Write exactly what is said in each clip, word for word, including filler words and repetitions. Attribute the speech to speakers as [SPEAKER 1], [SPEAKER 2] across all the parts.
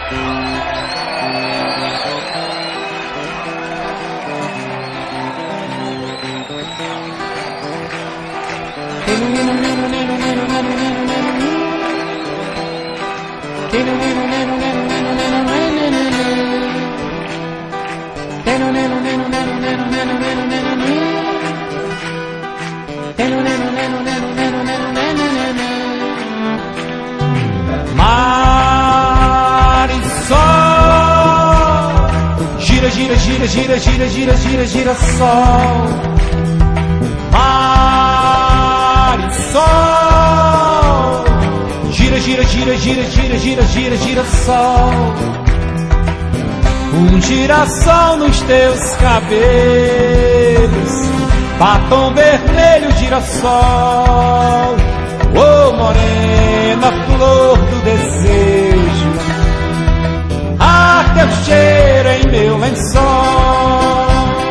[SPEAKER 1] Gira, gira, gira, gira, gira, gira, gira, gira, sol. Mar e sol. Gira, gira, gira, gira, gira, gira, gira, gira, sol. Um girassol nos teus cabelos, batom vermelho, girassol. Oh, morena, flor do desejo, ah, teu cheiro em meu lençol.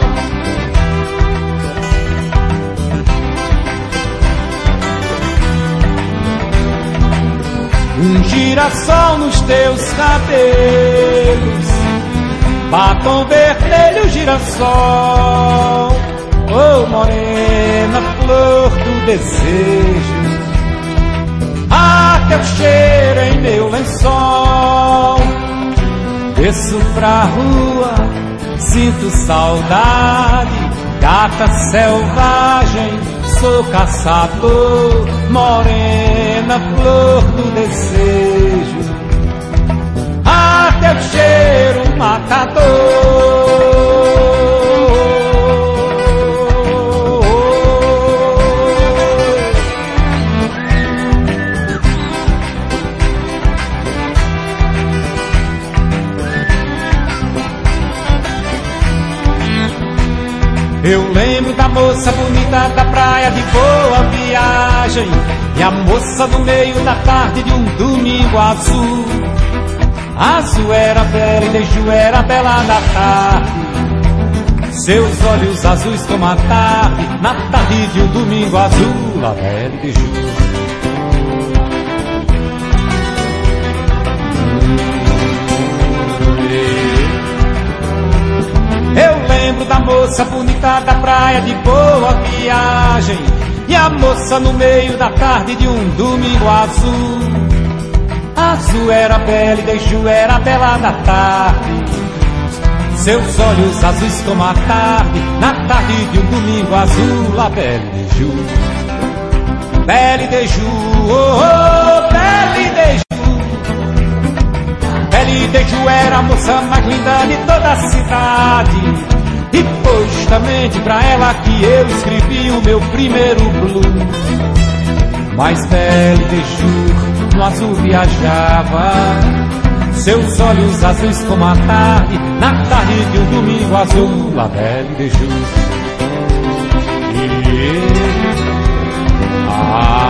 [SPEAKER 1] Um girassol nos teus cabelos, batom vermelho, girassol. Oh, morena, flor do desejo, ah, teu cheiro em meu lençol. Desço pra rua, sinto saudade, gata selvagem, sou caçador. Morena, flor do desejo, ah, teu cheiro matador. Eu lembro da moça bonita da praia de Boa Viagem, e a moça no meio da tarde de um domingo azul. Azul era bela e Deju era bela da tarde, seus olhos azuis como a tarde, na tarde de um domingo azul, a bela e Deju. Eu lembro da moça bonita da praia de Boa Viagem, e a moça no meio da tarde de um domingo azul. Azul era bela e Deju era bela da tarde, seus olhos azuis como a tarde, na tarde de um domingo azul, a bela e Deju. Bela e Deju, oh, oh, bela e Deju. Bela e Deju era a moça mais linda de toda a cidade, e foi justamente pra ela que eu escrevi o meu primeiro blues. Mas Bela e Deju no azul viajava, seus olhos azuis como a tarde, na tarde de um domingo azul, a Bela e Deju. E... ah.